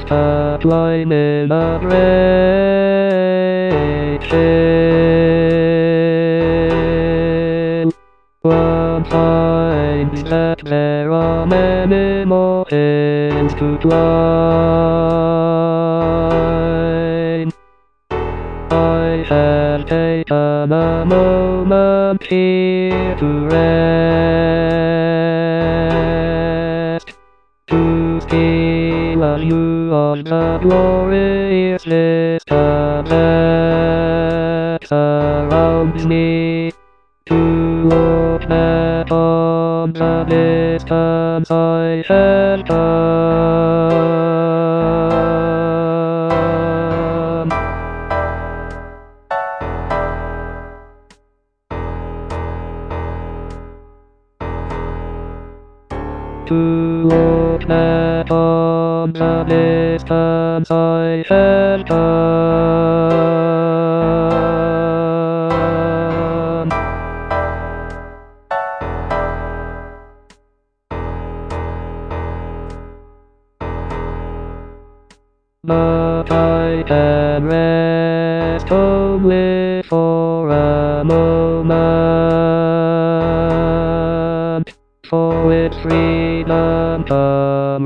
top line in a break. One finds that there are many more hills to climb. I have taken a moment here to rest, to feel a view of the glorious vista that surrounds me, to look back on the distance I have come. To look back on the distance I have come. But I can rest only for a moment, for with freedom come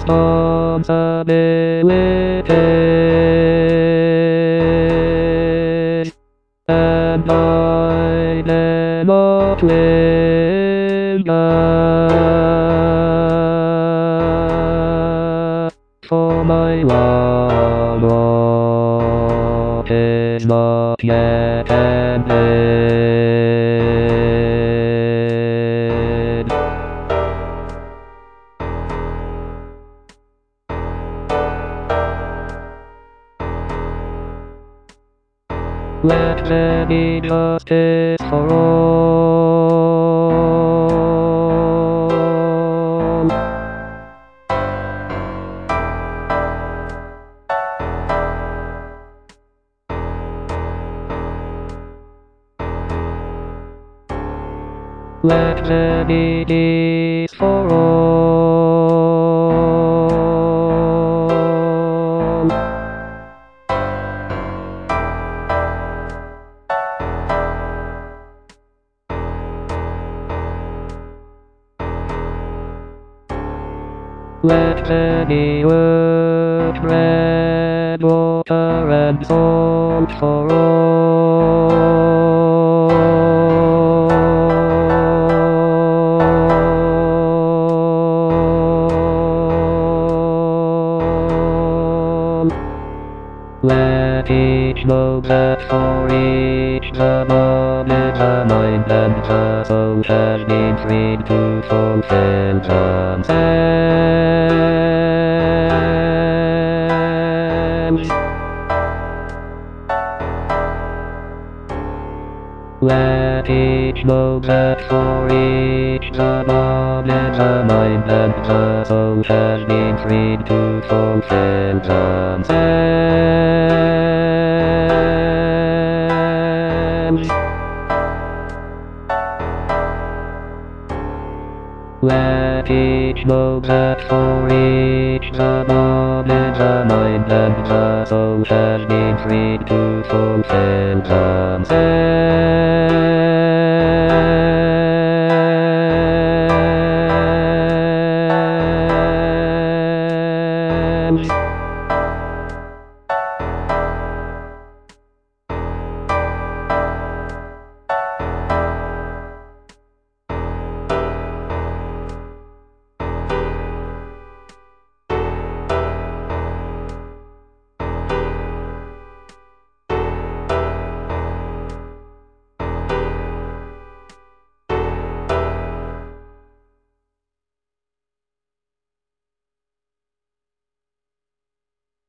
responsibilities, and I dare not linger, for my long walk is not yet ended. Let there be justice for all. Let there be peace for all. Let there be work, bread, water, and salt for all. Let each know that for each the body, the mind, and the soul has been freed to fulfill themselves. Let each know that for each the body, the mind, and the soul has been freed to fulfill themselves. Let each know that for each the body, the mind, and the soul has been freed to fulfill themselves.